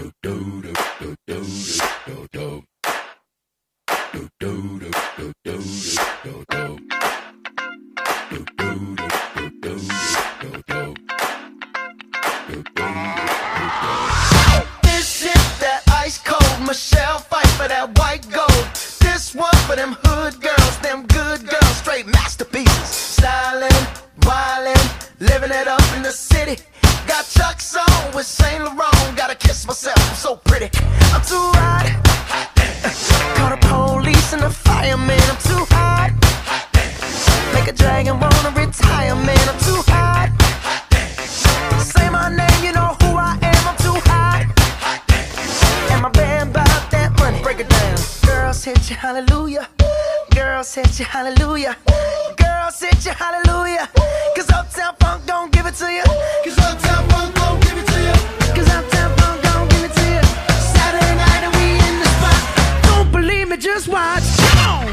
This is that ice cold Michelle fight for that white gold. This one for them hood girls, them good girls, straight masterpieces. Stylin', wildin', living it up in the city. Got Chuck's on with Saint Laurent. Gotta kiss myself, I'm so pretty. I'm too hot. Call the police and the fireman. I'm too hot. Make a dragon wanna retire, man. I'm too hot. Say my name, you know who I am. I'm too hot. And my band bought that money. Break it down. Girls hit you, hallelujah. Girls hit you, hallelujah. Girls hit you, hallelujah. Cause Uptown Funk don't give it to you. Cause Uptown Funk don't give it to you. Cause Uptown Funk don't give it to you. Saturday night and we in the spot. Don't believe me, just watch. Come on.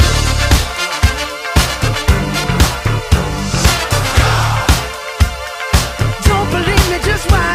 Don't believe me, just watch.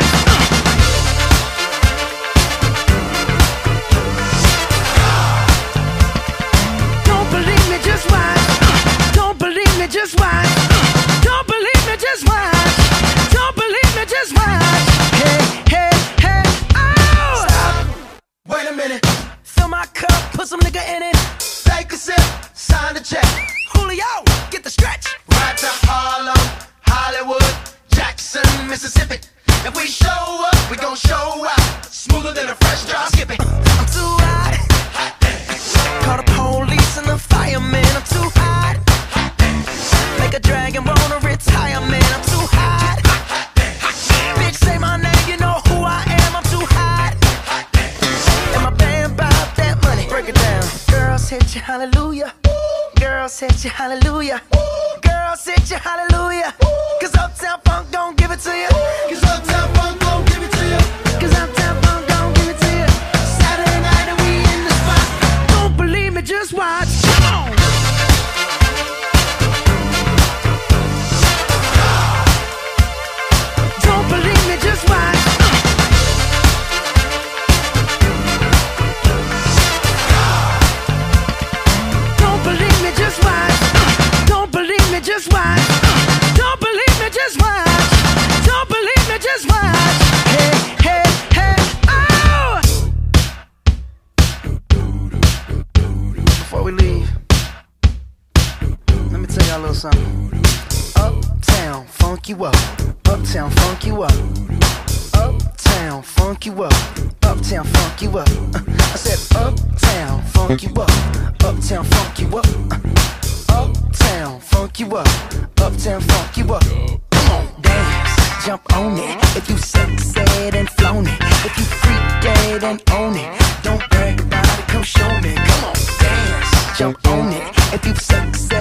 Don't believe me, just watch. Don't believe me, just watch. Don't believe me, just watch. Don't believe me, just watch. Hey, hey, hey, oh! Stop. Wait a minute. Fill my cup, put some nigga in it. Take a sip, sign the check. Julio, get the stretch. Right to Harlem, Hollywood, Jackson, Mississippi. If we show up, we gon' show out. Smoother than a fresh drop skipping. I'm too hot. Call the police and the fireman. I'm too hot. Make a dragon wanna retire, man. I'm too hot. Bitch, say my name, you know who I am. I'm too hot. And my band bought that money. Break it down. Girls hit you, hallelujah. Girls hit you, hallelujah. Girls hit you, hallelujah. Cause Uptown Funk don't give it to you. Cause Uptown Funk don't give it to you. Cause Uptown Funk don't give it to you. Saturday night and we in the spot. Don't believe me, just watch. Come on. Don't believe me, just watch. Don't believe me, just watch. Don't believe me, just watch. Don't believe me, just watch. Don't believe me, just watch. Hey, hey, hey, oh! Before we leave, let me tell y'all a little something. Uptown, funk you up. Uptown, funk you up. Uptown, funk you up. Uptown, funk you up. I said uptown, funk you up. Uptown, funk you up. Uptown, funk you up. Uptown, funk you up. Come on, dance, jump on it. If you sexed and flown it. If you freak dead and own it. Don't brag about it, come show me. Come on, dance, jump on it. If you sexed